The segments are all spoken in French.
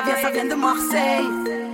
ça vient de Marseille.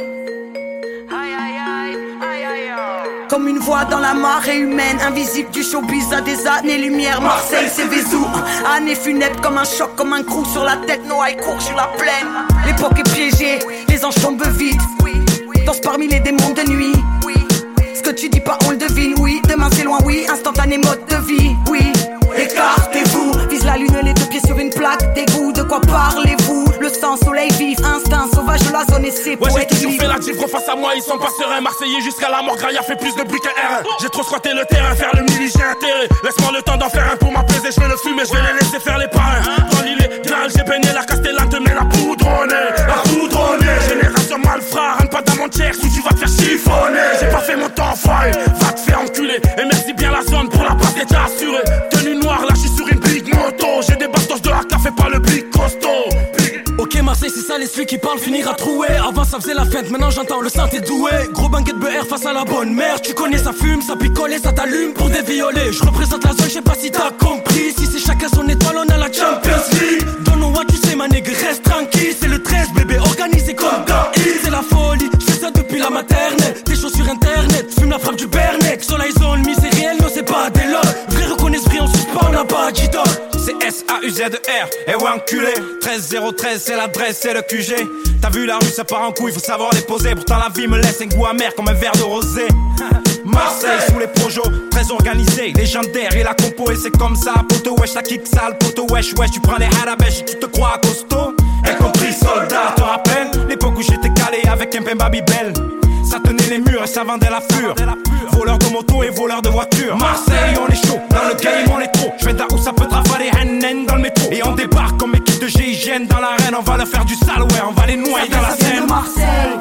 Comme une voix dans la marée humaine, invisible du showbiz à des années-lumière. Marseille, c'est Vézou, année funèbre comme un choc, comme un crew sur la tête. Noailles court sur la plaine. L'époque est piégée, les anges tombent vite. Danse parmi les démons de nuit. Ce que tu dis pas, on le devine, oui. Demain c'est loin, oui. Instantané mode de vie, oui. Écartez-vous, vise la lune, les deux pieds sur une plaque d'égout. De quoi parlez-vous? Le sang, soleil vif, instinct sauvage de la zone et c'est ouais, j'ai toujours fait la gifre face à moi, ils sont pas sereins. Marseillais jusqu'à la mort, Grailla fait plus de bruit qu'un R1. J'ai trop squatté le terrain, faire le mili, j'ai intérêt. Laisse-moi le temps d'en faire un pour m'apaiser, je vais le fumer, je vais les laisser faire les parrains. Dans l'île, Graal, j'ai baigné la Castellane, te met la poudronnée. La poudronnée, génération malfrats, rentre pas dans mon tiers, si tu vas te faire chiffonner. J'ai pas fait mon temps, folle, va te faire enculer. Et merci bien la zone pour la passe déjà assurée. Tenue noire, là j'suis sur une big moto. J'ai des bastos de AK, fais pas le big costaud. Ok Marseille c'est ça l'esprit qui parle, finir à trouer. Avant ça faisait la fête, maintenant j'entends le sang t'es doué. Gros banquet de BR face à la bonne mère. Tu connais ça fume, ça picole et ça t'allume pour des violets. Je représente la zone, je sais pas si t'as compris. Si c'est chacun son étoile, on a la Champions League. Don't know what tu sais ma nègre, reste tranquille. C'est le 13 bébé, organisé comme dans Hill. C'est la folie, je fais ça depuis la maternelle. Des choses sur internet, fume la frappe du Bernec. Soleil zone, mi c'est réel, non c'est pas des lols. Vrai reconnaisse esprit en suspens, on n'a pas d'idole. C'est S-A-U-Z-E-R, et ouais enculé 13013 c'est l'adresse, c'est le QG. T'as vu la rue ça part en couille, faut savoir les poser. Pourtant la vie me laisse un goût amer comme un verre de rosé. Marseille sous les projos, très organisé, légendaire et la compo et c'est comme ça. Poto wesh, la kick sale, poto wesh, wesh. Tu prends les harabèches et tu te crois costaud. Incompris soldat, te rappelles l'époque où j'étais calé avec un Pemba Bibel. Ça tenait les murs et ça vendait la fure. Voleur de moto et voleur de voiture. Marseille on est chaud, dans le game on est trop. Je viens d'où ça peut travailler Hennen dans le métro. Et on débarque comme équipe de GIGN dans l'arène. On va leur faire du sale, ouais, on va les noyer dans la scène. Ça vient de Marseille.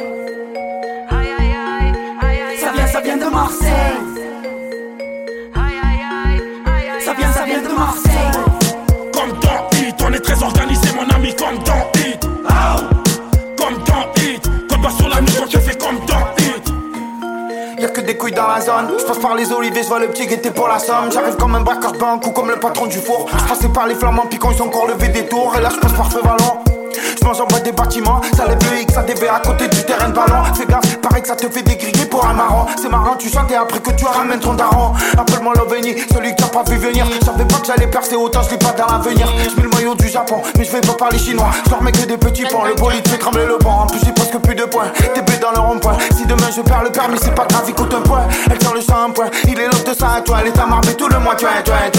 Ça vient de Marseille. Ça vient de Marseille. Comme dans Hit, on est très organisé mon ami, comme dans Hit. Comme dans Hit, quand bas sur la nuit, on te fait comme dans Hit. Y'a que des couilles dans la zone. J'passe par les oliviers, j'vois le petit guetté pour la somme. J'arrive comme un braqueur de banque ou comme le patron du four. J'passais par les flamands puis quand ils ont encore levé des tours. Et là j'passe par Feu-Vallon. J'mange en bas des bâtiments. Ça lève le X, ça dévait à côté du terrain de ballon. Fais gaffe, paraît que ça te fait dégriller pour un marron. C'est marrant, tu chantes et après que tu ramènes ton daron. Appelle-moi l'OVNI, celui que t'as pas vu venir. J'savais pas que j'allais percer autant, j'lis pas dans l'avenir. J'mets le maillot du Japon, mais j'vais pas parler chinois. J'dormais que des petits ponts, le bolide fait trembler le banc. En plus j'ai presque plus de points, TB dans le rond-point. Si demain je perds le permis, c'est pas grave, il coûte un point. Elle tire le shampoing, il est l'autre de ça, toi. Elle est à marber tout le mois, 13,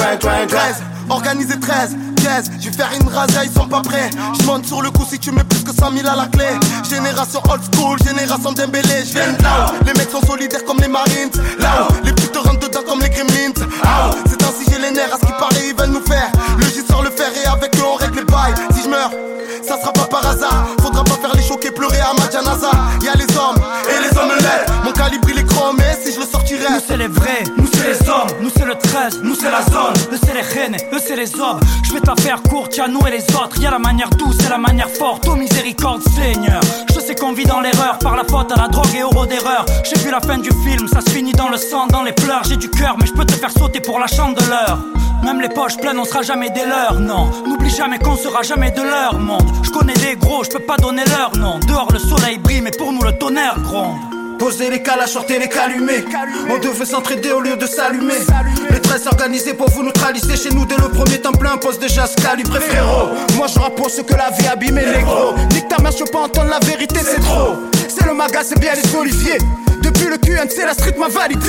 organisé 13, yes. Je vais faire une razzia, ils sont pas prêts. Je monte sur le coup si tu mets plus que 100 000 à la clé. Génération old school, génération Dembélé. Je viens de là où les mecs sont solidaires comme les Marines. Là où les putes te rentrent dedans comme les Gremlins. C'est ainsi j'ai les nerfs, à ce qui paraît ils veulent nous faire. Le J sort le fer et avec eux on règle les bails. Si je meurs, ça sera pas par hasard. Faudra pas faire les choquer, pleurer à ma janaza. Y'a les hommes et les hommes laids. Mon calibre il est chrome et si je le sortirais. Nous c'est les vrais, nous c'est les hommes. Nous c'est le 13, nous c'est la zone. Eux c'est les reines, eux c'est les hommes. Je vais te la faire courte, y'a nous et les autres. Y'a la manière douce et la manière forte. Oh miséricorde Seigneur. Je sais qu'on vit dans l'erreur, par la faute à la drogue et euro d'erreur. J'ai vu la fin du film, ça se finit dans le sang, dans les pleurs. J'ai du cœur mais je peux te faire sauter pour la chandeleur. Même les poches pleines, on sera jamais des leurs, non. N'oublie jamais qu'on sera jamais de leur monde. Je connais des gros, je peux pas donner leur nom. Dehors le soleil brille mais pour nous le tonnerre gronde. Poser les calages, sortir les calumés. On devait s'entraider au lieu de s'allumer. Les 13 organisés pour vous neutraliser. Chez nous dès le premier temps plein, pose déjà ce calibre frérot. Moi je rappe pour ce que la vie abîme les gros. Nique ta mère, je peux pas entendre la vérité, c'est trop. C'est le magas, c'est bien les oliviers. Depuis le QNC, la street m'a validé.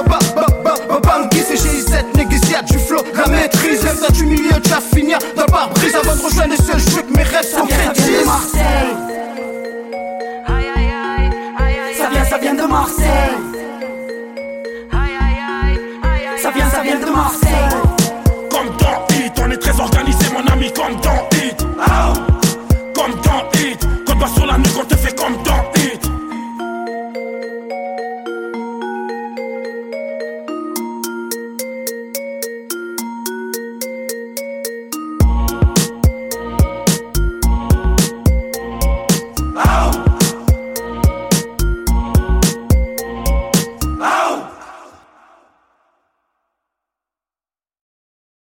Bangui, c'est GI7, négociate du flow, la maîtrise. Lève ça du milieu, tu vas finir dans le pare-brise. Avant de rejoindre les seuls, je veux que mes rêves sont crédibles. Ça vient de Marseille. Ça vient de Marseille. Comme dans Hit, on est très organisé mon ami, comme dans Hit. Comme dans Hit, quand bas sur la nuque on te fait comme dans